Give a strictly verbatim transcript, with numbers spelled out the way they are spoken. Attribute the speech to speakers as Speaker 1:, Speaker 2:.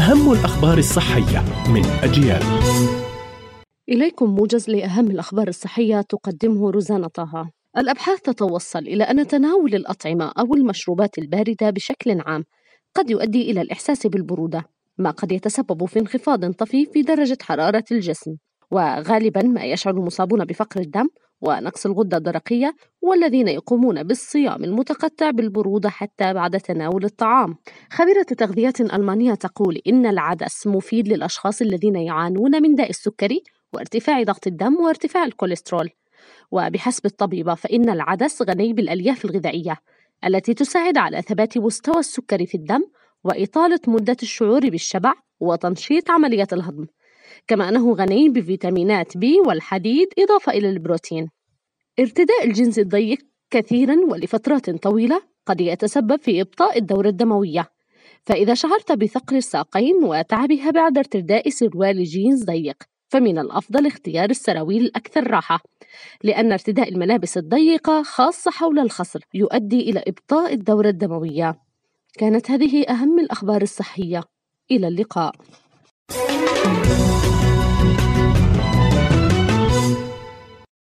Speaker 1: أهم الأخبار الصحية من أجيال.
Speaker 2: إليكم موجز لأهم الأخبار الصحية تقدمه روزانا طه. الأبحاث تتوصل إلى أن تناول الأطعمة أو المشروبات الباردة بشكل عام قد يؤدي إلى الإحساس بالبرودة، ما قد يتسبب في انخفاض طفيف في درجة حرارة الجسم. وغالباً ما يشعر المصابون بفقر الدم ونقص الغدة الدرقية والذين يقومون بالصيام المتقطع بالبرودة حتى بعد تناول الطعام. خبيرة تغذية ألمانية تقول إن العدس مفيد للأشخاص الذين يعانون من داء السكري وارتفاع ضغط الدم وارتفاع الكوليسترول. وبحسب الطبيبة فإن العدس غني بالألياف الغذائية التي تساعد على ثبات مستوى السكري في الدم وإطالة مدة الشعور بالشبع وتنشيط عملية الهضم، كما أنه غني بفيتامينات بي والحديد إضافة إلى البروتين. ارتداء الجنس الضيق كثيراً ولفترات طويلة قد يتسبب في إبطاء الدورة الدموية، فإذا شعرت بثقل الساقين وتعبها بعد ارتداء سروال جينز ضيق فمن الأفضل اختيار السراويل الأكثر راحة، لأن ارتداء الملابس الضيقة خاصة حول الخصر يؤدي إلى إبطاء الدورة الدموية. كانت هذه أهم الأخبار الصحية، إلى اللقاء.